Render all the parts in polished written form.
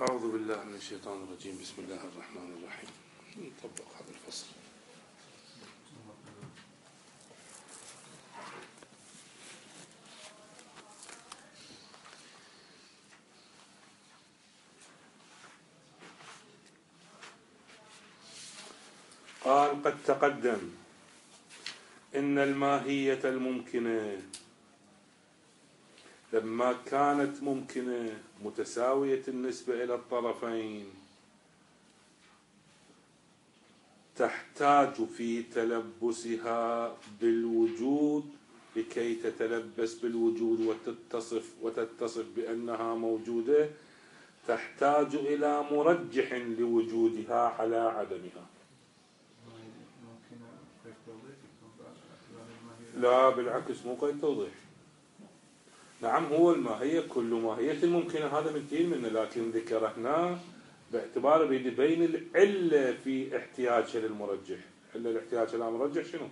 أعوذ بالله من الشيطان الرجيم. بسم الله الرحمن الرحيم. نطبق هذا الفصل. قال قد تقدم إن الماهية الممكنة لما كانت ممكنة متساوية النسبة إلى الطرفين تحتاج في تلبسها بالوجود لكي تتلبس بالوجود وتتصف بأنها موجودة، تحتاج إلى مرجح لوجودها على عدمها. لا بالعكس، مو قيد توضيح. نعم هو الماهية كل ماهية ممكنة، هذا مثيل منه، لكن ذكرناه باعتباره بين العلة في احتياجها للمرجح. علة الاحتياج إلى مرجح شنو؟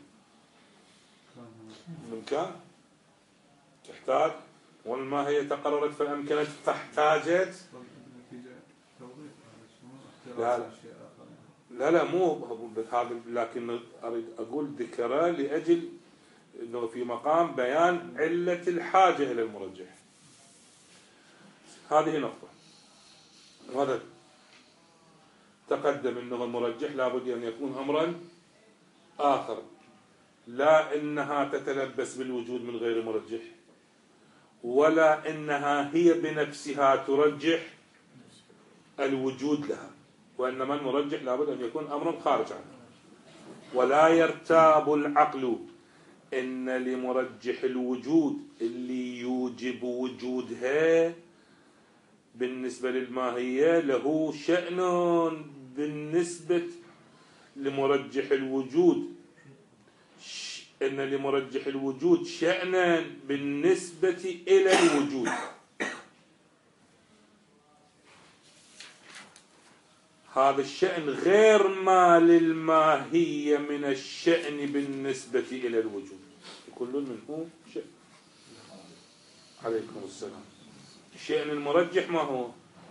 الإمكان. تحتاج، والماهية تقررت فأمكنت فاحتاجت. لا مو هذا، لكن أريد أقول ذكره لأجل إنه في مقام بيان علة الحاجة إلى المرجح. هذه نقطة. هذا تقدم إنه المرجح لابد أن يكون أمرا آخر، لا إنها تتلبس بالوجود من غير مرجح، ولا إنها هي بنفسها ترجح الوجود لها، وإنما المرجح لابد أن يكون أمرا خارج عنه. ولا يرتاب العقل إن لمرجح الوجود اللي يوجب وجودها بالنسبة للماهية له شأن بالنسبة لمرجح الوجود، إن لمرجح الوجود شأنا بالنسبة إلى الوجود. هذا الشأن غير ما للماهية من الشأن بالنسبة إلى الوجود، كل منه شأن. عليكم السلام. الشأن المرجح ما هو؟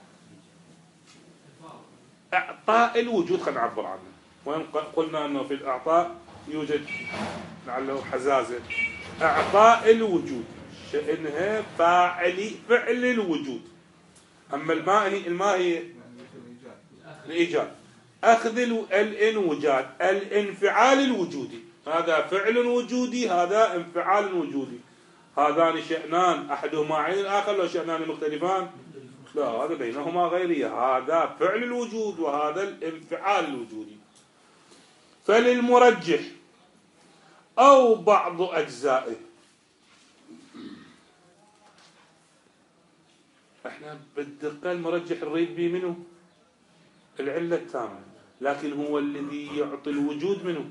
إعطاء الوجود. خلينا نعبر عنه. وين قلنا أنه في الإعطاء يوجد لعله حزازة. إعطاء الوجود شأنها فعل الوجود. أما الماهية الإيجاد، أخذ الانوجاد، الانفعال الوجودي، هذا فعل وجودي، هذا انفعال وجودي. هذان شأنان أحدهما عين الآخر، لو شأنان مختلفان لا، هذا بينهما غيرية. هذا فعل الوجود وهذا الانفعال الوجودي. فللمرجح أو بعض أجزائه، احنا بالدقة المرجح نريد به منه العلة التامة، لكن هو الذي يعطي الوجود منه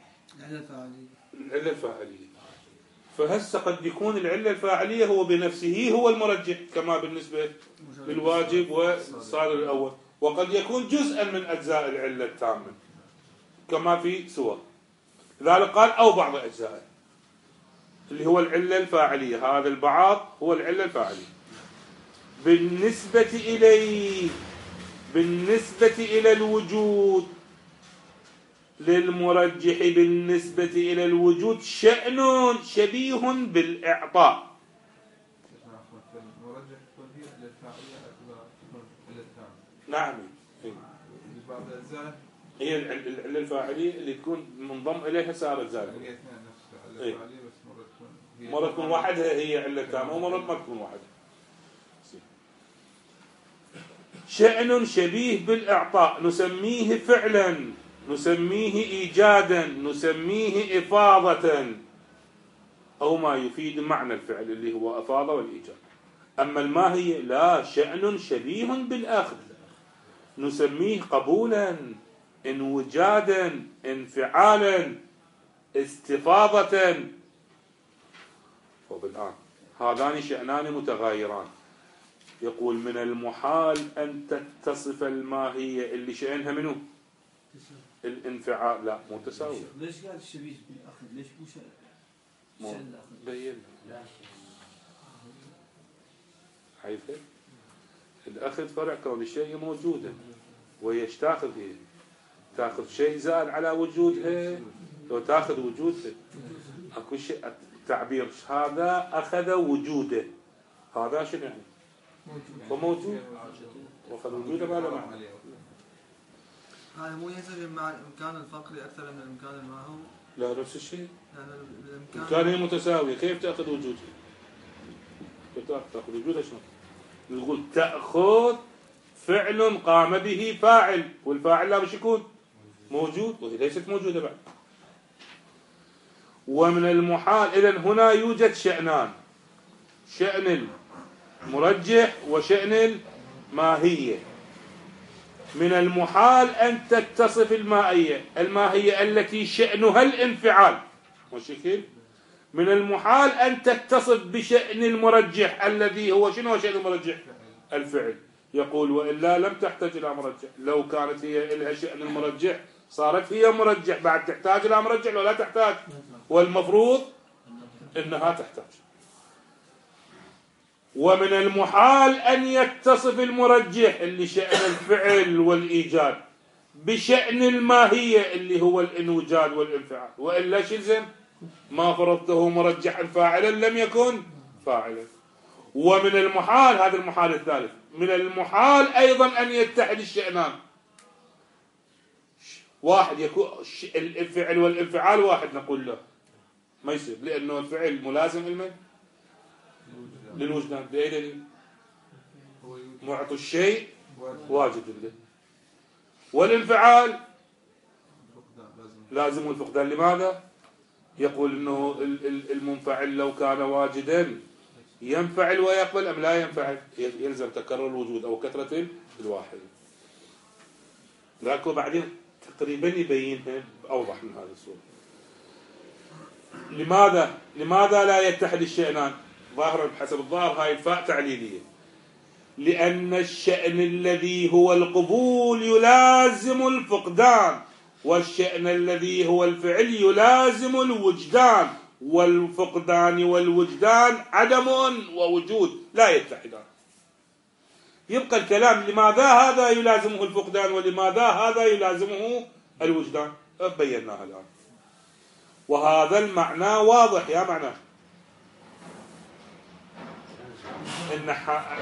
العلة الفاعلية. فهسه قد يكون العلة الفاعلية هو بنفسه هو المرجح، كما بالنسبة للواجب والصادر الأول، وقد يكون جزءا من أجزاء العلة التامة كما في سور. لذلك قال أو بعض أجزائه اللي هو العلة الفاعلية. هذا البعض هو العلة الفاعلية بالنسبة إليه، بالنسبة إلى الوجود. للمرجح بالنسبة إلى الوجود شأن شبيه بالإعطاء. نعم، هي العلة الفاعلية اللي تكون منضم إليها سائر ذلك. مرة تكون واحدة هي علة تامة، ومرة ما تكون واحدة. شأن شبيه بالإعطاء نسميه فعلا، نسميه إيجادا، نسميه إفاضة، أو ما يفيد معنى الفعل اللي هو أفاضة والإيجاد. أما الماهية لا، شأن شبيه بالآخر نسميه قبولا، انوجادا، انفعالا، استفاضة. وبالآن هذان شأنان متغايران. يقول من المحال أن تتصف الماهية اللي شأنها منه الانفعال، لا مو تساوي. ليش قال الشبيه بالأخذ؟ ليش مو شأن الأخذ؟ بين حيث الأخذ فرع كون الشيء موجودا، وهي ايش تاخذ؟ هي تاخذ شيء زائد على وجودها، لو تاخذ وجودها اكو شيء تعبير هذا أخذ وجوده، هذا شنو يعني؟ هو موجود وأخذ وجوده ما له معنى. هذا مو ينسجم مع الإمكان الفقري أكثر من الإمكان الماهو؟ لا نفس الشيء، يعني الإمكان هي متساوية، كيف تأخذ وجودها؟ كيف تأخذ وجودها شنو؟ نقول تأخذ فعل قام به فاعل، والفاعل لا مش يكون موجود، وهي ليست موجودة بعد. ومن المحال، إذن هنا يوجد شأنان، شأن المرجح وشأن الماهية. من المحال أن تتصف الماهية التي شأنها الانفعال، وشكل من المحال أن تتصف بشأن المرجح الذي هو شنو شأن المرجح؟ الفعل. يقول وإلا لم تحتاج إلى مرجح، لو كانت هي لها شأن المرجح صارت هي مرجح، بعد تحتاج إلى مرجح ولا تحتاج؟ والمفروض إنها تحتاج. ومن المحال أن يتصف المرجح اللي شأن الفعل والإيجاد بشأن الماهية اللي هو الانوجاد والانفعال، وإلا شلزم ما فرضته مرجحا فاعلا لم يكن فاعلا. ومن المحال، هذا المحال الثالث، من المحال أيضا أن يتحد الشأنان، واحد يكون الفعل والانفعال واحد نقول له ما يصير، لأنه الفعل ملازم لمن؟ للوجدان. بأي دليل؟ معطي الشيء واجد له، والانفعال لازم الفقدان. لماذا؟ يقول انه المنفعل لو كان واجدا ينفعل ويقبل ام لا ينفعل؟ يلزم تكرر الوجود او كثرة الواحد. لكن بعدين تقريبا يبينها اوضح من هذه الصورة. لماذا لا يتحد الشأنان؟ ظاهرا بحسب الظاهر هاي الفاء تعليلية، لأن الشأن الذي هو القبول يلازم الفقدان، والشأن الذي هو الفعل يلازم الوجدان، والفقدان والوجدان عدم ووجود لا يتحدان. يبقى الكلام لماذا هذا يلازمه الفقدان ولماذا هذا يلازمه الوجدان، بيناها الآن. وهذا المعنى واضح يا معنى إن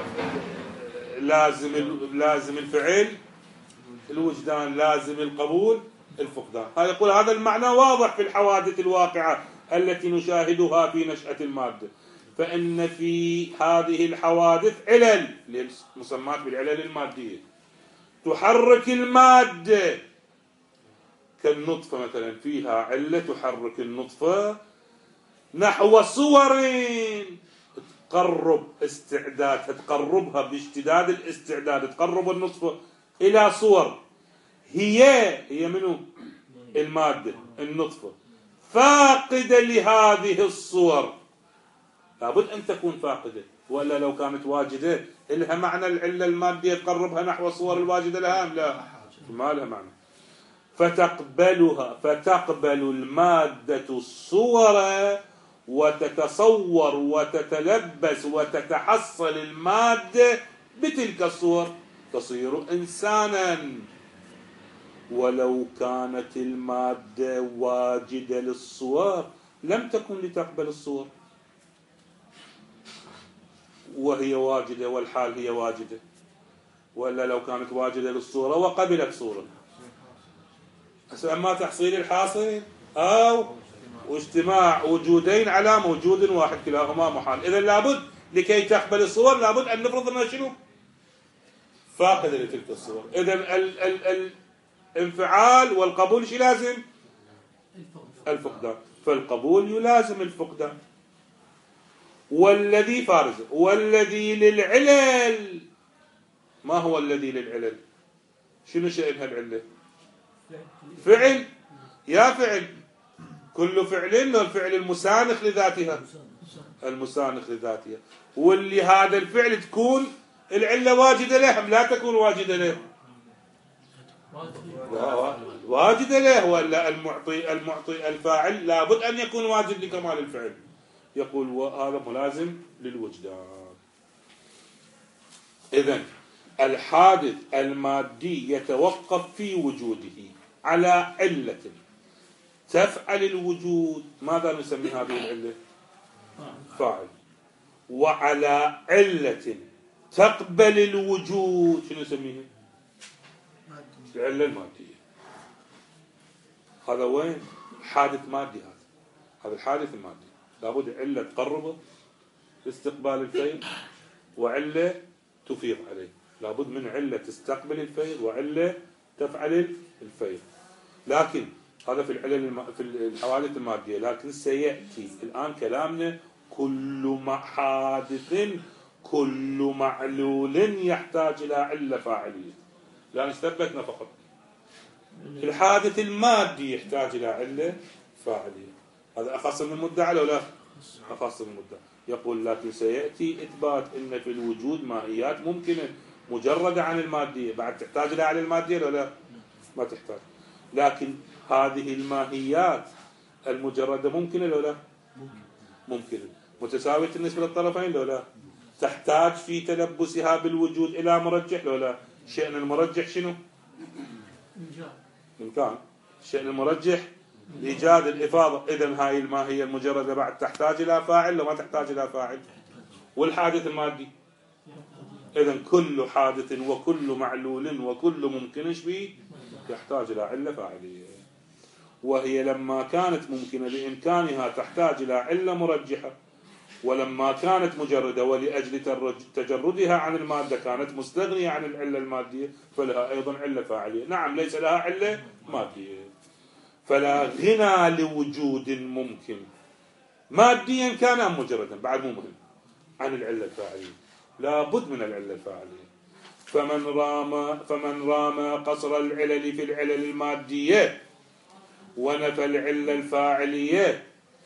لازم الفعل الوجدان، لازم القبول الفقدان. هذا يقول هذا المعنى واضح في الحوادث الواقعة التي نشاهدها في نشأة المادة، فإن في هذه الحوادث علل مسمات بالعلل المادية تحرك المادة، كالنطفة مثلا فيها علة تحرك النطفة نحو صور تقرب استعداد، تقربها باشتداد الاستعداد، تقرب النطفة إلى صور هي منو؟ المادة النطفة فاقدة لهذه الصور، لابد أن تكون فاقدة، ولا لو كانت واجدة لها معنى العلة المادية تقربها نحو الصور الواجدة لها أم لا؟ ما لها معنى. فتقبل المادة الصور وتتصور وتتلبس وتتحصل المادة بتلك الصور، تصير إنسانا. ولو كانت المادة واجدة للصور لم تكن لتقبل الصور، وهي واجدة والحال هي واجدة، ولا لو كانت واجدة للصورة وقبلت صورة، أما تحصيل الحاصل أو واجتماع وجودين على موجود واحد كلاهما محال. إذن لابد لكي تقبل الصور لابد أن نفرض أنها شنو؟ فاقدة لتلك الصور. إذن الانفعال والقبول شي لازم؟ الفقدان، فالقبول يلازم الفقدان. والذي فارزه والذي للعلل، ما هو الذي للعلل؟ شنو شأنها العلة؟ فعل، يا فعل، كل فعل له الفعل المسانخ لذاتها، المسانخ لذاتها، واللي هذا الفعل تكون العلة واجدة له أم لا تكون واجدة له؟ واجدة له، ولا المعطي الفاعل لابد أن يكون واجد لكمال الفعل. يقول وهذا ملازم للوجدان. إذن الحادث المادي يتوقف في وجوده على علة تفعل الوجود، ماذا نسمي هذه العلة؟ فاعل. وعلى علة تقبل الوجود، شنو نسميها؟ العلة المادية. هذا وين؟ حادث مادي. هذا الحادث المادي لابد علة تقربه لاستقبال الفيض، وعلة تفيض عليه. لابد من علة تستقبل الفيض وعلة تفعل الفيض. لكن هذا في في الحوادث المادية. لكن سيأتي الآن كلامنا كل حادث، كل معلول يحتاج إلى علة فاعلية. لأن استثبتنا فقط الحادث المادي يحتاج إلى علة فاعلية. هذا أخص من المدعى لو لا؟ أخص من المدعى. يقول لكن سيأتي إثبات أن في الوجود ماهيات ممكنة مجردة عن المادية، بعد تحتاج إلى علة المادية لو لا؟ ما تحتاج. لكن هذه الماهيات المجردة ممكنة لو لا؟ ممكنة. متساوية النسبة للطرفين لو لا؟ تحتاج في تلبسها بالوجود إلى مرجح لو لا؟ شأن المرجح شنو؟ إمكان. شأن المرجح إيجاد الإفاضة. إذن هاي الماهية المجردة بعد تحتاج إلى فاعل لو ما تحتاج إلى فاعل. والحادث المادي إذن كل حادث وكل معلول وكل ممكن به يحتاج إلى علة فاعلية. وهي لما كانت ممكنة بإمكانها تحتاج إلى علة مرجحة، ولما كانت مجردة ولأجل تجردها عن المادة كانت مستغنية عن العلة المادية فلها أيضا علة فاعلية. نعم ليس لها علة مادية. فلا غنى لوجود ممكن ماديا كان أم مجردا بعد مو مهم عن العلة الفاعلية. لا بد من العلة الفاعلية. فمن رام قصر العلل في العلل المادية ونفى العلة الفاعلية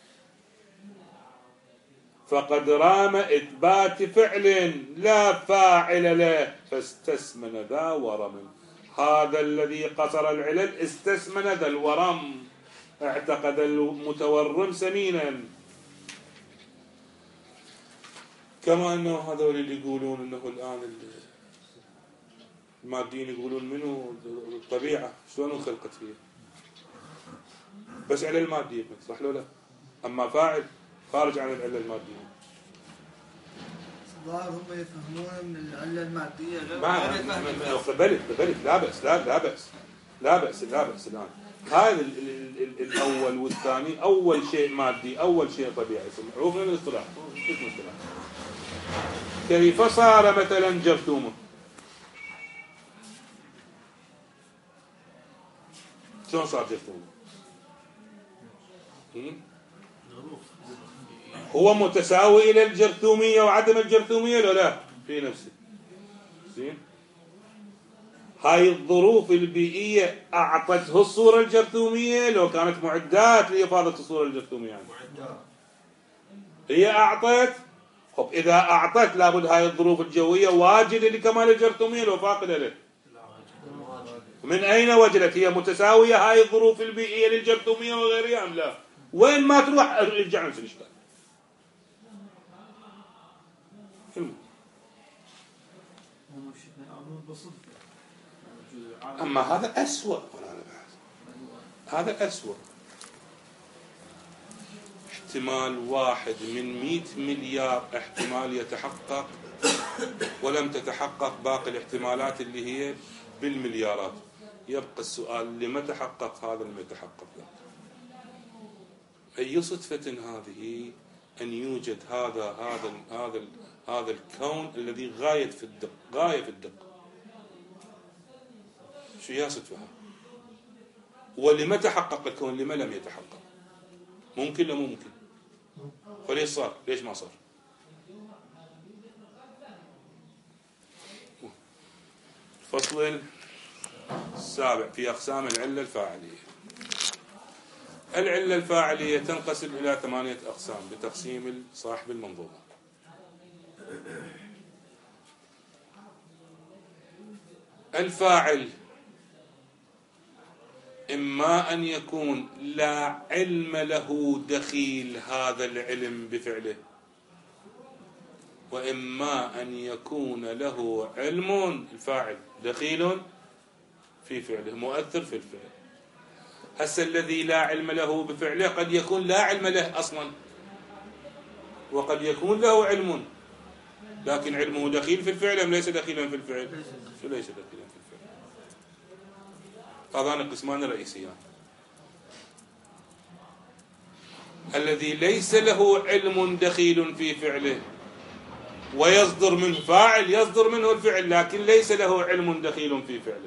فقد رام إثبات فعل لا فاعل له فاستسمن ذا ورم. هذا الذي قصر العلل استسمن ذا الورم، اعتقد المتورم سمينا. كما أنه هذول اللي يقولون أنه الآن الماديين يقولون منه الطبيعة شلون انخلقت فيه، بس علة المادية صح لو لا؟ أما فاعل خارج عن العلة المادية. الظاهر هم يفهمون من العلة المادية غير قبلت لا بأس الآن. هذا الأول والثاني أول شيء مادي أول شيء طبيعي معروف من الاصطلاح. كيف صار مثلا جرثومة؟ شلون صار جرثومة؟ هو متساوي إلى الجرثومية وعدم الجرثومية لو لا في نفسه. زين هاي الظروف البيئية أعطته الصورة الجرثومية لو كانت معدات لإفادة الصورة الجرثومية يعني. هي أعطت. خب إذا أعطت لابد هاي الظروف الجوية واجدة لكمال الجرثومية لو فاقدة له. من أين وجدت؟ هي متساوية هاي الظروف البيئية للجرثومية وغيرها أم لا؟ وين ما تروح ارجع نفس الإشكال. أما هذا أسوأ. هذا أسوأ. احتمال 1 من 100 مليار احتمال يتحقق ولم تتحقق باقي الاحتمالات اللي هي بالمليارات. يبقى السؤال لما تحقق هذا لم يتحقق ذاك. أي صدفة هذه أن يوجد هذا الكون الذي غاية في الدقة. شو هي صدفها؟ ولما تحقق الكون لما لم يتحقق؟ ممكن لا ممكن. فليش صار؟ ليش ما صار؟ فصل السابع في أقسام العلة الفاعلية. العلة الفاعلية تنقسم إلى 8 أقسام بتقسيم صاحب المنظومة. الفاعل إما أن يكون لا علم له دخيل هذا العلم بفعله، وإما أن يكون له علم، الفاعل دخيل في فعله مؤثر في الفعل. هسه الذي لا علم له بفعله قد يكون لا علم له أصلا، وقد يكون له علم لكن علمه دخيل في الفعل أم ليس دخيلا في الفعل؟ ليس دخيلا في الفعل. هذان قسمان رئيسيان. الذي ليس له علم دخيل في فعله ويصدر منه فاعل، يصدر منه الفعل لكن ليس له علم دخيل في فعله،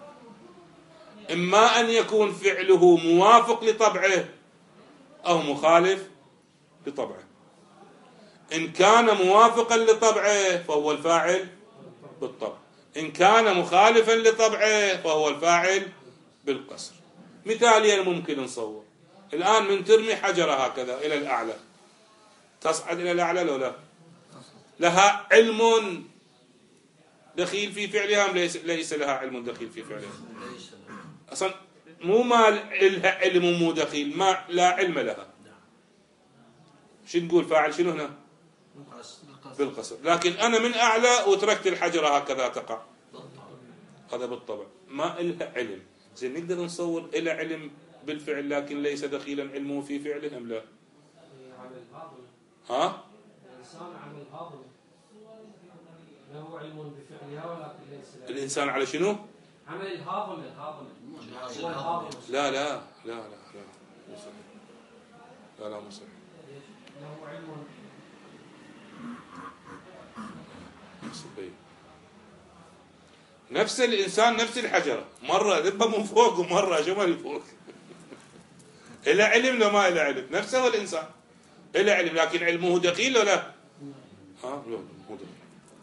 إما أن يكون فعله موافق لطبعه أو مخالف لطبعه. إن كان موافقا لطبعه فهو الفاعل بالطبع، إن كان مخالفا لطبعه فهو الفاعل بالقصر. مثاليا ممكن نصور الآن من ترمي حجرة هكذا إلى الأعلى، تصعد إلى الأعلى لو لا؟ لها علم دخيل في فعلها أم ليس لها علم دخيل في فعلها؟ أصلا مو ما لها علم مو دخيل، ما لا علم لها. شو نقول فاعل شنو هنا؟ بالقصر. لكن أنا من أعلى وتركت الحجرة هكذا تقع، هذا بالطبع ما لها علم. زين نقدر نصور إلى علم بالفعل لكن ليس دخيلا علمه في فعله أم لا؟ ها؟ الإنسان عمل هاضم له علم بفعلها ولكن ليس له. الإنسان على شنو؟ عمل الهاضم هو الهاضم. لا لا لا لا لا مو صحيح. لا لا مو صحيح. له علم. نفس الإنسان نفس الحجرة، مرة ذبها من فوق ومرة شمال فوق. إلى علم لو ما إلى علم، نفسه الإنسان إلى علم لكن علمه دخيل ولا لا؟ ها لا مو دخيل.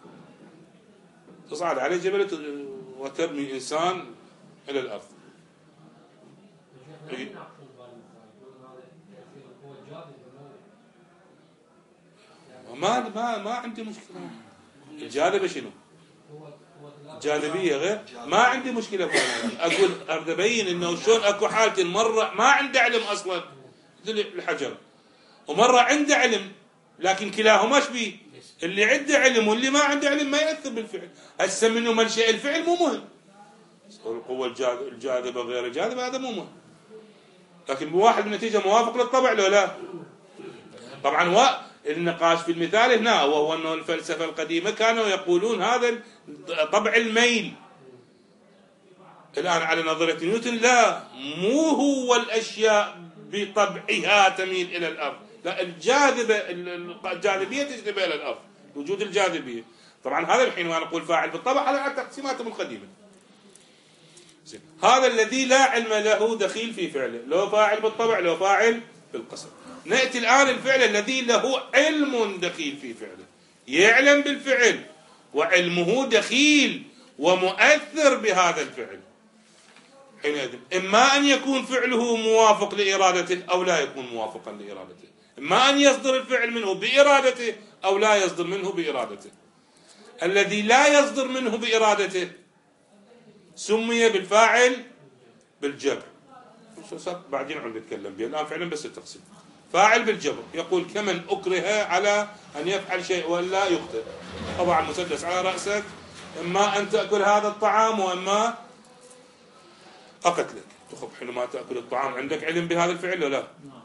تصعد على جبل وترمي إنسان إلى الأرض. ما عندي مشكلة. الجاذبة شنو؟ جاذبية غير، ما عندي مشكلة فيها. أقول أريد أبين إنه شلون أكو حالة مرة ما عنده علم أصلا الحجر، ومرة عنده علم، لكن كلاهما شبيه، اللي عنده علم واللي ما عنده علم ما يأثر بالفعل. هسه منه منشأ الفعل مو مهم، القوة الجاذبة غير الجاذبة هذا مو مهم، لكن واحد بالنتيجة موافق للطبع لو لا؟ طبعا النقاش في المثال هنا وهو أنه الفلسفة القديمة كانوا يقولون هذا طبع الميل. الآن على نظرية نيوتن لا، مو هو الأشياء بطبعها تميل إلى الأرض، لا الجاذبية تجذب إلى الأرض، وجود الجاذبية. طبعا هذا الحين وأنا أقول فاعل بالطبع على تقسيماتهم القديمة. هذا الذي لا علم له دخيل في فعله، لو فاعل بالطبع لو فاعل بالقصر. نأتي الآن الفعل الذي له علم دخيل في فعله، يعلم بالفعل وعلمه دخيل ومؤثر بهذا الفعل. حينئذ إما أن يكون فعله موافق لإرادته أو لا يكون موافقا لإرادته، إما أن يصدر الفعل منه بإرادته أو لا يصدر منه بإرادته. الذي لا يصدر منه بإرادته سمي بالفاعل بالجبر. بعدين عم نتكلم به، الآن فعلا بس التقسيم. فاعل بالجبر يقول كمن أكره على أن يفعل شيء ولا يخطئ. طبعا مسدس على رأسك، إما أن تأكل هذا الطعام وإما أقتلك. تخب حينما تأكل الطعام عندك علم بهذا الفعل ولا لا؟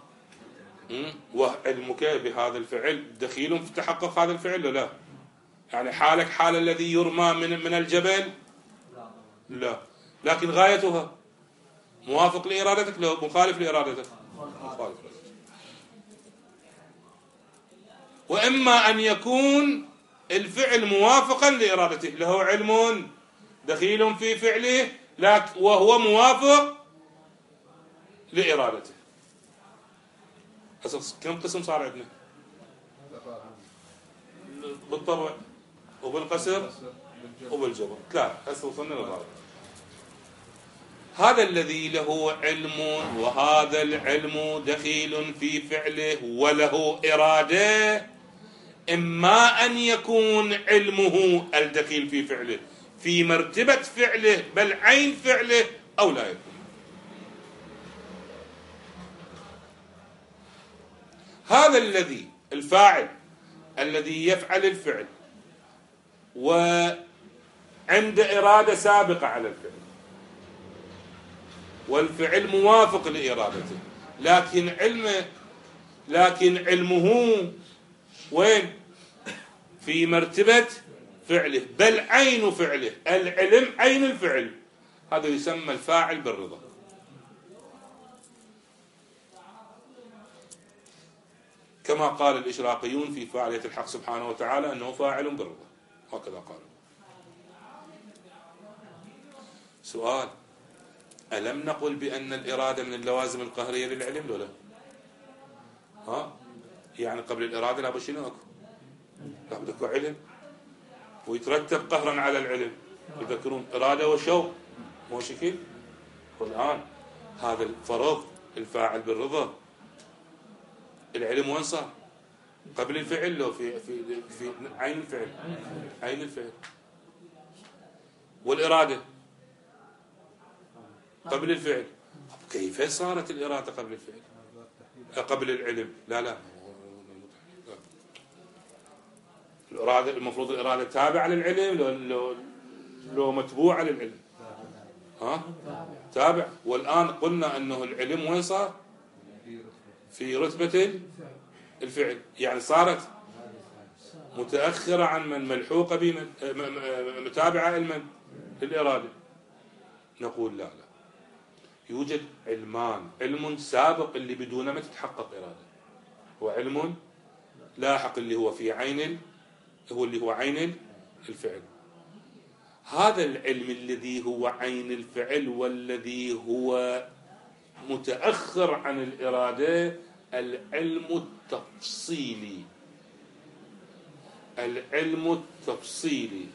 وعلمك بهذا الفعل دخيل في تحقق هذا الفعل ولا لا؟ يعني حالك حال الذي يرمى من الجبل؟ لا، لكن غايتها موافق لإرادتك لو مخالف لإرادتك؟ مخالف. وإما أن يكون الفعل موافقا لإرادته، له علم دخيل في فعله وهو موافق لإرادته. كم قسم صار عندنا؟ بالطبع وبالقصر وبالجبر، ثلاثة. هسه وصلنا للرابع. هذا الذي له علم وهذا العلم دخيل في فعله وله إرادة، إما أن يكون علمه الدخيل في فعله في مرتبة فعله بل عين فعله أو لا يكون. هذا الذي الفاعل الذي يفعل الفعل وعند إرادة سابقة على الفعل والفعل موافق لإرادته، لكن علمه وين؟ في مرتبة فعله، بل عين فعله، العلم عين الفعل، هذا يسمى الفاعل بالرضا. كما قال الإشراقيون في فاعلية الحق سبحانه وتعالى أنه فاعل بالرضا، هكذا قالوا. سؤال: ألم نقل بأن الإرادة من اللوازم القهرية للعلم ولا لا؟ يعني قبل الإرادة لابد شنو أكو؟ لابد أكو علم ويترتب قهرا على العلم. يذكرون إرادة وشوق، مو شكل. والآن هذا الفرض الفاعل بالرضا، العلم وين صار؟ قبل الفعل لو في عين الفعل، عين الفعل. والإرادة قبل الفعل، كيف صارت الإرادة قبل الفعل؟ قبل العلم؟ لا الإرادة المفروض الإرادة تابعة للعلم لو متبوعة للعلم؟ تابع. والآن قلنا أنه العلم وين صار؟ في رتبة الفعل، يعني صارت متأخرة عن من، ملحوقة بمن، متابعة لمن؟ للإرادة. نقول لا، يوجد علمان، علم سابق اللي بدونه ما تتحقق إرادة، وعلم لاحق اللي هو في عين، اللي هو عين الفعل. هذا العلم الذي هو عين الفعل والذي هو متأخر عن الإرادة العلم التفصيلي، العلم التفصيلي.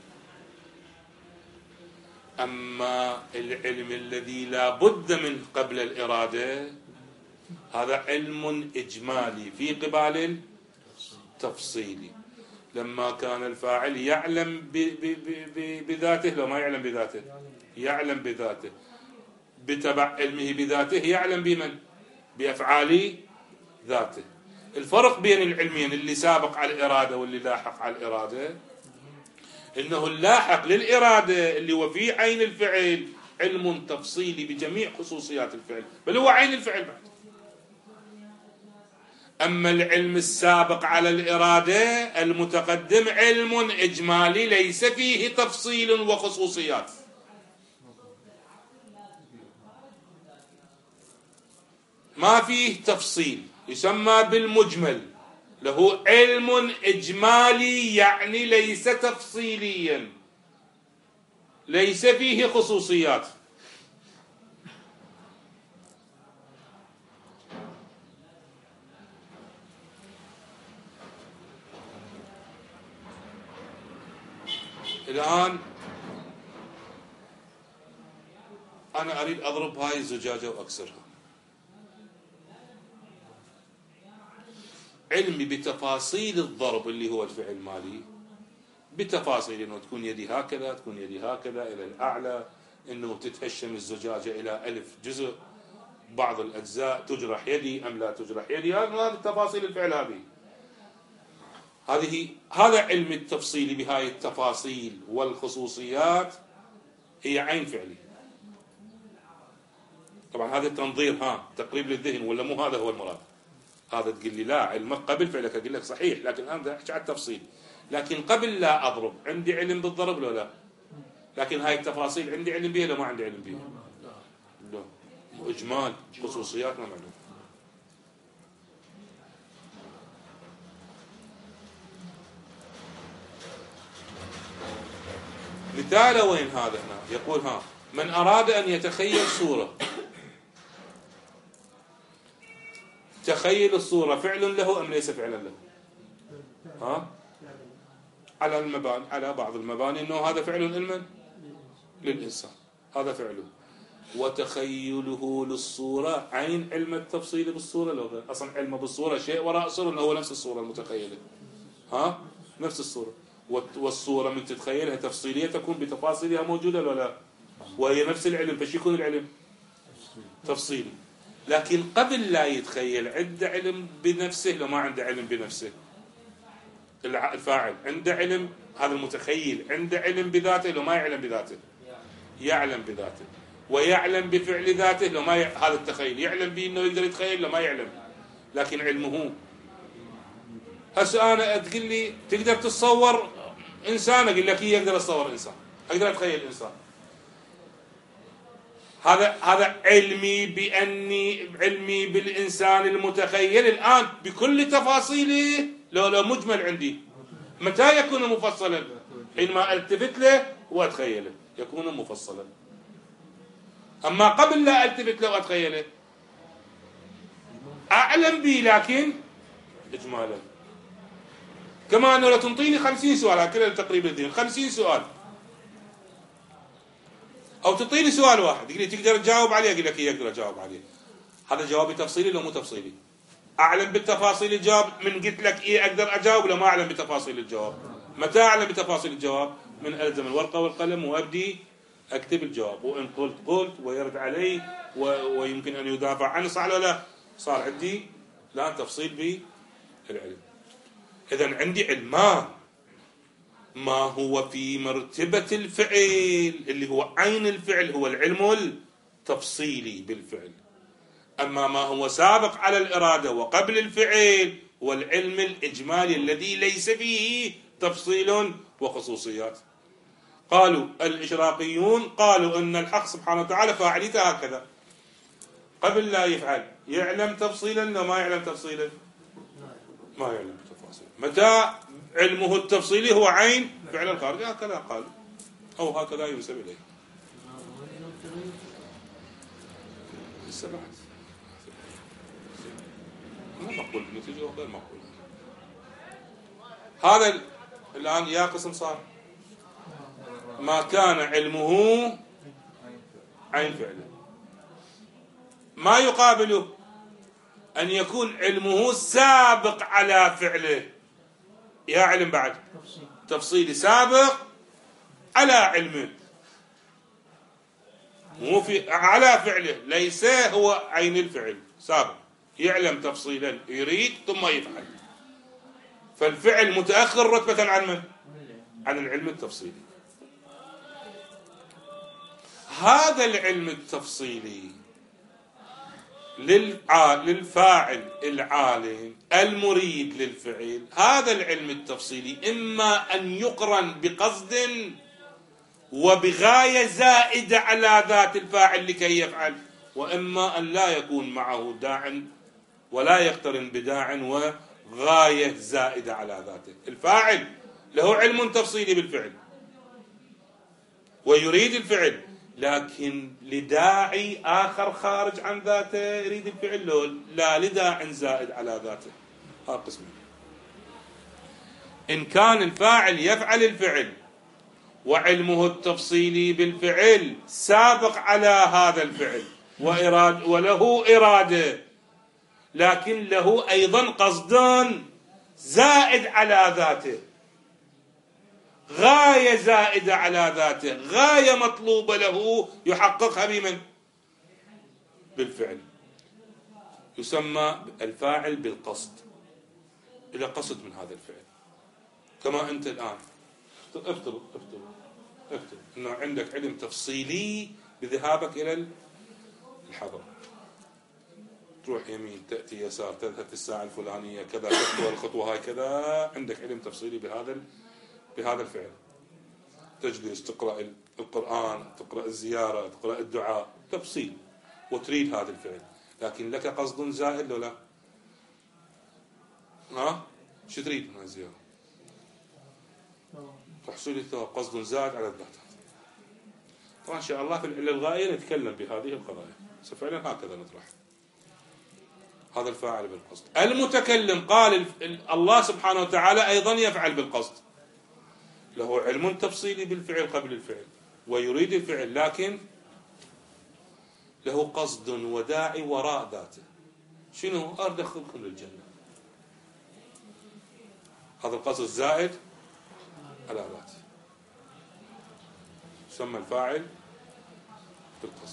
أما العلم الذي لا بد من قبل الإرادة هذا علم إجمالي في قبال التفصيلي. لما كان الفاعل يعلم بذاته، لو ما يعلم بذاته يعلم بذاته، بتبع علمه بذاته يعلم بمن؟ بأفعال ذاته. الفرق بين العلمين اللي سابق على الإرادة واللي لاحق على الإرادة إنه اللاحق للإرادة اللي هو في عين الفعل علم تفصيلي بجميع خصوصيات الفعل، بل هو عين الفعل بعد. أما العلم السابق على الإرادة المتقدم علم إجمالي ليس فيه تفصيل وخصوصيات. ما فيه تفصيل، يسمى بالمجمل، له علم إجمالي يعني ليس تفصيليا، ليس فيه خصوصيات. الآن أنا أريد أضرب هاي الزجاجة وأكسرها. علمي بتفاصيل الضرب اللي هو الفعل المالي، بتفاصيل انه تكون يدي هكذا، تكون يدي هكذا الى الاعلى، انه تتهشم الزجاجه الى 1000 جزء، بعض الاجزاء تجرح يدي ام لا تجرح يدي، هذه تفاصيل الفعل. هذا علم التفصيل بهاي التفاصيل والخصوصيات هي عين فعلي. طبعا هذا التنظير تقريب للذهن، ولا مو هذا هو المراد؟ هذا تقول لي لا علمك قبل فعلك، اقول لك صحيح، لكن انا احكي على التفصيل. لكن قبل لا اضرب عندي علم بالضرب لو لا؟ لكن هاي التفاصيل عندي علم بها لو ما عندي علم بها؟ لا، اجمال خصوصيات ما معلوم. مثال وين هذا هنا؟ يقول من أراد أن يتخيل صورة، تخيل الصورة فعل له أم ليس فعلا له؟ على المباني، على بعض المباني إنه هذا فعل لمن؟ للإنسان، هذا فعله. وتخيله للصورة عين علم التفصيل بالصورة، لو أصلا علمه بالصورة شيء وراء صورة إنه هو نفس الصورة المتخيلة، نفس الصورة. والصورة من تتخيلها تفصيلية تكون بتفاصيلها موجودة ولا لا؟ وهي نفس العلم، فش يكون العلم؟ تفصيلي. لكن قبل لا يتخيل عنده علم بنفسه لو ما عنده علم بنفسه؟ الفاعل عنده علم، هذا المتخيل عنده علم بذاته لو ما يعلم بذاته؟ يعلم بذاته. ويعلم بفعل ذاته لو ما هذا التخيل يعلم به انه يقدر يتخيل لو ما يعلم، لكن علمه. هسه انا تقول لي تقدر تتصور انسان، اقول لك إيه اقدر اتصور انسان، اقدر اتخيل انسان. هذا علمي باني علمي بالانسان المتخيل الان بكل تفاصيله لو مجمل عندي. متى يكون مفصلا؟ حينما التفت له واتخيله يكون مفصلا. اما قبل لا التفت له واتخيله اعلم به لكن اجمالا. كما انه لو تنطيني 50 سؤال هكذا تقريبا 50 سؤال، او تعطيني سؤال واحد تقول لي تقدر تجاوب عليه، اقول لك ايه اقدر اجاوب عليه. هذا جوابي تفصيلي لو مو تفصيلي؟ اعلم بالتفاصيل الجواب من قلت لك ايه اقدر اجاوب لو ما اعلم بتفاصيل الجواب. متى اعلم بتفاصيل الجواب؟ من الزم الورقه والقلم وابدي اكتب الجواب، وان قلت ويرد علي ويمكن ان يدافع عنه، صح ولا لا؟ صار عندي الان تفصيل بالعلم. اذا عندي علمان، ما هو في مرتبة الفعل اللي هو عين الفعل هو العلم التفصيلي بالفعل، أما ما هو سابق على الإرادة وقبل الفعل هو العلم الإجمالي الذي ليس فيه تفصيل وخصوصيات. قالوا الإشراقيون قالوا أن الحق سبحانه وتعالى فاعليته هكذا، قبل لا يفعل يعلم تفصيلا لو ما يعلم تفصيلا ما يعلم تفاصيل. متى علمه التفصيلي هو عين فعل الخارج، هكذا قال أو هكذا ينسب إليه. السبعة ما مقبول بالنتيجة وغير مقبول. هذا الآن يا قسم صار ما كان علمه عين فعله، ما يقابله أن يكون علمه سابق على فعله. يا علم بعد تفصيلي سابق على علمه، مو في على فعله، ليس هو عين الفعل، سابق يعلم تفصيلا يريد ثم يفعل. فالفعل متأخر رتبة عن من؟ عن العلم التفصيلي. هذا العلم التفصيلي للفاعل العالم المريد للفعل، هذا العلم التفصيلي إما أن يقرن بقصد وبغاية زائدة على ذات الفاعل لكي يفعل، وإما أن لا يكون معه داع ولا يقترن بداع وغاية زائدة على ذاته. الفاعل له علم تفصيلي بالفعل ويريد الفعل، لكن لداعي آخر خارج عن ذاته يريد الفعل، لا لداع زائد على ذاته. هذا قسم. إن كان الفاعل يفعل الفعل وعلمه التفصيلي بالفعل سابق على هذا الفعل وله إرادة، لكن له أيضا قصد زائد على ذاته، غاية زائدة على ذاته، غاية مطلوبة له يحققها بمن؟ بالفعل. يسمى الفاعل بالقصد، إلى قصد من هذا الفعل. كما أنت الآن افترض أنه عندك علم تفصيلي بذهابك إلى الحضر، تروح يمين تأتي يسار تذهب في الساعة الفلانية كذا تخطو الخطوة هاي كذا، عندك علم تفصيلي بهذا الفعل. تجلس تقرأ القرآن، تقرأ الزيارة، تقرأ الدعاء، تفصيل، وتريد هذا الفعل، لكن لك قصد زائد ولا ها؟ شو تريد من الزيارة؟ تحصيل الثواب، قصد زائد على الذات. طبعا إن شاء الله في العلة الغائية نتكلم بهذه القضايا، فعلا هكذا نطرح. هذا الفاعل بالقصد. المتكلم قال الله سبحانه وتعالى أيضا يفعل بالقصد، له علم تفصيلي بالفعل قبل الفعل ويريد الفعل، لكن له قصد وداعي وراء ذاته. شنو؟ أدخلكم للجنة. هذا القصد الزائد على ذاته يسمى الفاعل بالقصد.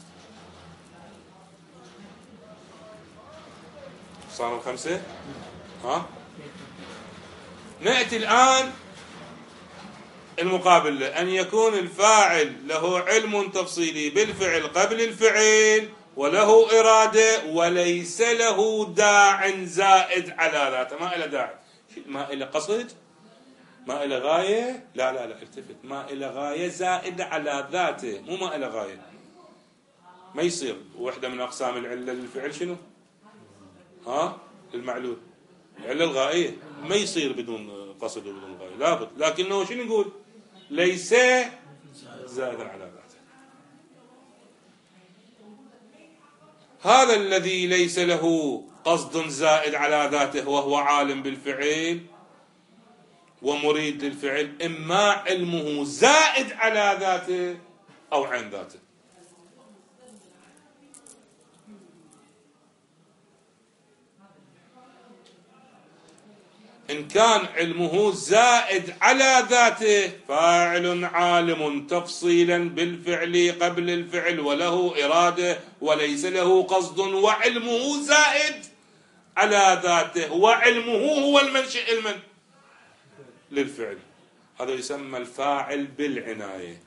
صار 5 ها؟ نأتي الآن المقابل له، أن يكون الفاعل له علم تفصيلي بالفعل قبل الفعل وله إرادة وليس له داع زائد على ذاته. ما إلى داعي، ما إلى قصد، ما إلى غاية، لا التفت، ما إلى غاية زائد على ذاته، مو ما إلى غاية. ما يصير وحدة من أقسام العلة للفعل شنو؟ المعلول، العلة الغائية ما يصير بدون قصد وبدون غاية، لابد. لكنه شنو نقول؟ ليس زائدا على ذاته. هذا الذي ليس له قصد زائد على ذاته وهو عالم بالفعل ومريد للفعل، إما علمه زائد على ذاته أو عن ذاته. إن كان علمه زائد على ذاته فاعل عالم تفصيلا بالفعل قبل الفعل وله إرادة وليس له قصد وعلمه زائد على ذاته وعلمه هو المنشئ المن للفعل، هذا يسمى الفاعل بالعناية.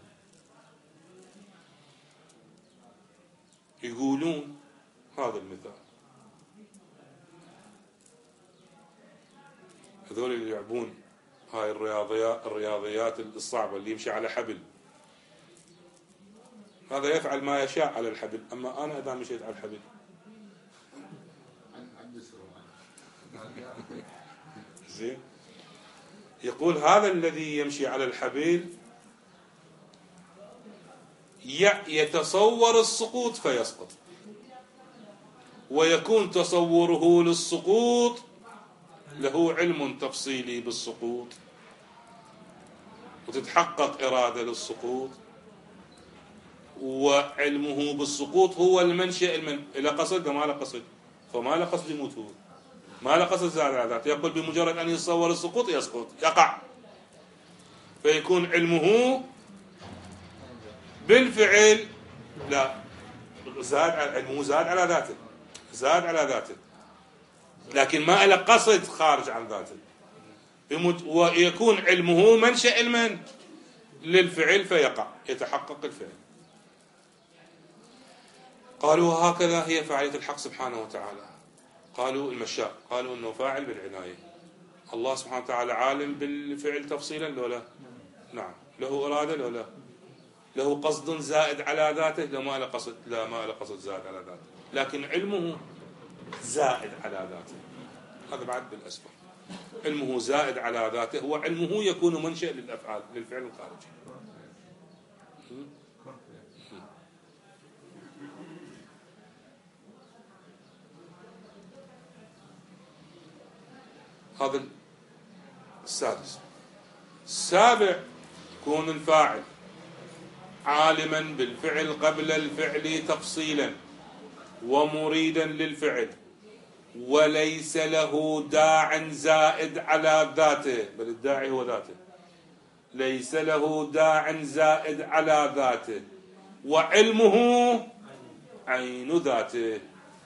يقولون هذا المثال، هذول اللي يلعبون هاي الرياضيات الصعبة اللي يمشي على حبل، هذا يفعل ما يشاء على الحبل، أما أنا إذا مشيت على الحبل زين. يقول هذا الذي يمشي على الحبل يتصور السقوط فيسقط، ويكون تصوره للسقوط له علم تفصيلي بالسقوط وتتحقق إرادة للسقوط، وعلمه بالسقوط هو المنشأ إلى قصد ما له قصد، فما له قصد يموت، هو ما له قصد زاد على ذاته، يقول بمجرد أن يتصور السقوط يسقط يقع، فيكون علمه بالفعل لا زاد، علمه زاد على ذاته، زاد على ذاته، لكن ما له قصد خارج عن ذاته، ويكون علمه منشأ المن للفعل فيقع يتحقق الفعل. قالوا هكذا هي فاعلية الحق سبحانه وتعالى. قالوا المشاء، قالوا انه فاعل بالعناية. الله سبحانه وتعالى عالم بالفعل تفصيلا لو لا؟ نعم. له إرادة لو لا؟ له قصد زائد على ذاته؟ لا ما له قصد، لا ما له قصد زائد على ذاته، لكن علمه زائد على ذاته. هذا بعد بالأسباب، علمه زائد على ذاته وعلمه يكون منشأ للأفعال للفعل الخارجي. هذا السادس. السابع، يكون الفاعل عالما بالفعل قبل الفعل تفصيلا ومريدا للفعل وليس له داع زائد على ذاته، بل الداعي هو ذاته، ليس له داع زائد على ذاته وعلمه عين ذاته.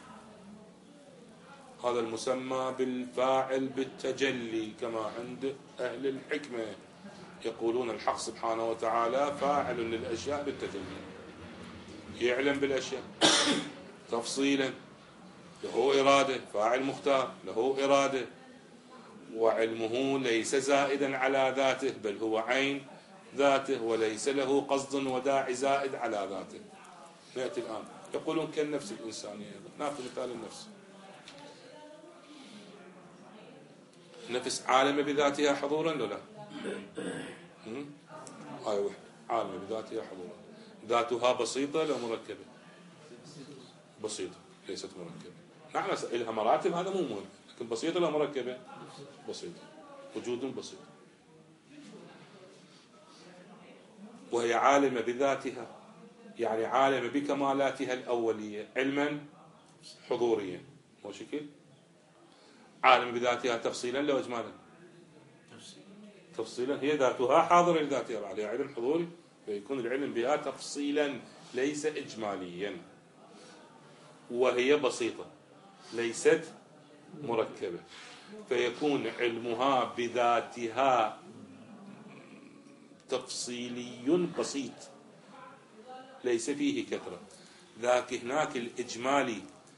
هذا المسمى بالفاعل بالتجلي، كما عند أهل الحكمة يقولون الحق سبحانه وتعالى فاعل للأشياء بالتجلي، يعلم بالأشياء تفصيلا، له إرادة، فاعل مختار له إرادة، وعلمه ليس زائدا على ذاته بل هو عين ذاته، وليس له قصد وداعي زائد على ذاته. نأتي الآن يقولون كالنفس الإنسانية، نأخذ مثال النفس. نفس عالمة بذاتها حضورا ولا لا؟ هاي وحدة عالمة بذاتها حضورا. ذاتها بسيطة لو مركبة؟ بسيطة، ليست مركبة. نعم لها مراتب، هذا مو مهم، لكن بسيطة لو مركبة؟ بسيطة، وجود بسيط. وهي عالمة بذاتها، يعني عالمة بكمالاتها الأولية علما حضوريا، مو شكل؟ عالم بذاتها تفصيلا لو إجمالا؟ تفصيلا، هي ذاتها حاضرة لذاتها، عليها علم حضوري، فيكون العلم بها تفصيلا ليس إجماليا. وهي بسيطة ليست مركبة. فيكون علمها بذاتها تفصيلي بسيط ليس فيه كثرة. ذاك هناك الإجمالي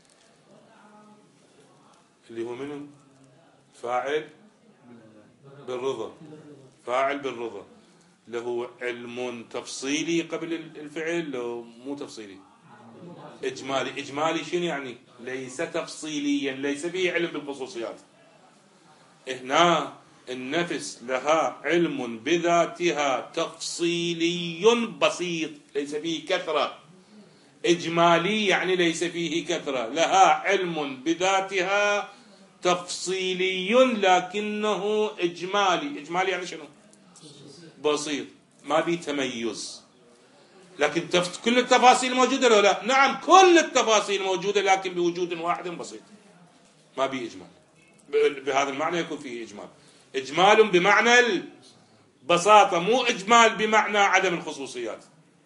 اللي هو منه فاعل بالرضا، فاعل بالرضا، له علم تفصيلي قبل الفعل، لو مو تفصيلي إجمالي. إجمالي شنو يعني؟ ليس تفصيليا، ليس فيه علم بالخصوصيات. هنا النفس لها علم بذاتها تفصيلي بسيط ليس فيه كثرة. إجمالي يعني ليس فيه كثرة، لها علم بذاتها تفصيلي لكنه إجمالي. إجمالي يعني شنو؟ بسيط، ما بيه تميز. لكن كل التفاصيل موجودة ولا لا؟ نعم كل التفاصيل موجودة، لكن بوجود واحد بسيط، ما بيه إجمال. بهذا المعنى يكون فيه إجمال. إجمال بمعنى البساطة، مو إجمال بمعنى عدم الخصوصيات.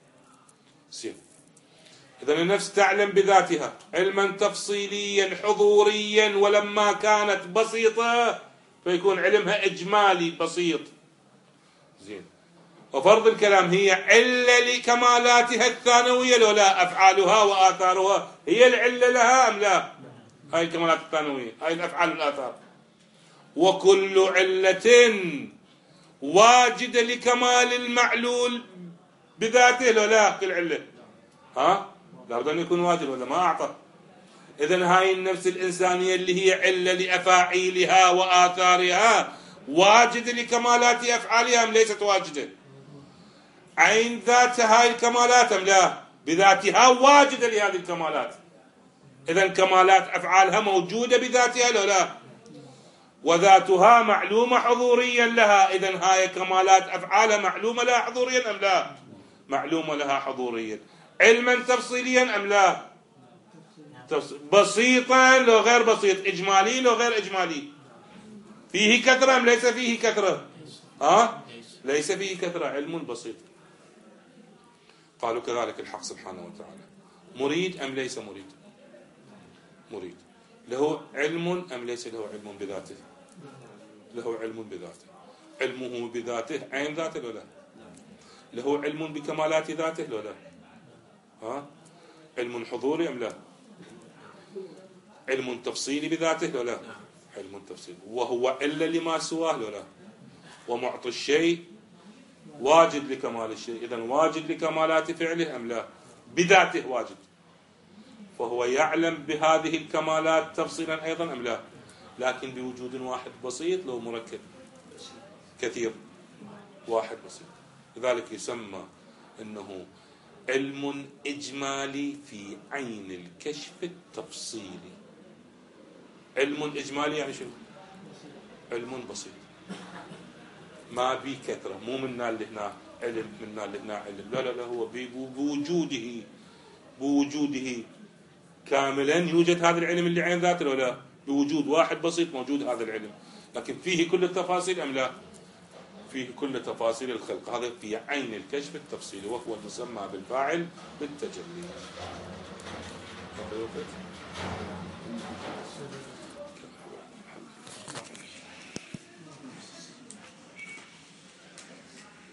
إذن النفس تعلم بذاتها علما تفصيليا حضوريا، ولما كانت بسيطة فيكون علمها إجمالي بسيط. زين. وفرض الكلام هي علة لكمالاتها الثانوية لو لا؟ أفعالها وآثارها هي العلة لها أم لا؟ هاي الكمالات الثانوية، هاي الأفعال والآثار. وكل علة واجدة لكمال المعلول بذاته لو لا؟ كل علة لابد أن يكون واجد ولا ما أعطى. إذن هاي النفس الإنسانية اللي هي علة لأفاعيلها وآثارها واجدة لكمالات أفعالها أم ليست واجدة؟ عين ذات هاي الكمالات أم لا؟ بذاتها واجدة لهذه الكمالات. إذن كمالات أفعالها موجودة بذاتها لو لا؟ وذاتها معلومة حضوريا لها. إذن هاي كمالات أفعالها معلومة لها حضوريا أم لا؟ معلومة لها حضوريا. علما تفصيليا أم لا؟ بسيطا لو غير بسيط، إجمالي لو غير إجمالي. فيه كثرة أم ليس فيه كثرة؟ ليس فيه كثرة، علم بسيط. قالوا كذلك الحق سبحانه وتعالى. مريد أم ليس مريد؟ مريد. له علم أم ليس له علم بذاته؟ له علم بذاته. علمه بذاته عين ذاته لو لا؟ له علم بكمالات ذاته لو لا؟ علم حضوري أم لا؟ علم تفصيلي بذاته لو لا؟ علم تفصيلي. وهو إلا لما سواه لو لا؟ ومعطي الشيء واجد لكمال الشيء. إذن واجد لكمالات فعله أم لا؟ بذاته واجد. فهو يعلم بهذه الكمالات تفصيلا أيضا أم لا؟ لكن بوجود واحد بسيط لو مركب كثير، واحد بسيط. لذلك يسمى أنه علم إجمالي في عين الكشف التفصيلي. علم إجمالي يعني شنو؟ علم بسيط ما بي كثرة، مو منا اللي هنا علم منا اللي هنا علم، لا لا لا، هو بوجوده كاملا يوجد هذا العلم اللي عين ذاته لو لا؟ بوجود واحد بسيط موجود هذا العلم، لكن فيه كل التفاصيل أم لا؟ فيه كل تفاصيل الخلق. هذا في عين الكشف التفصيلي، وهو المسمى بالفاعل بالتجلي.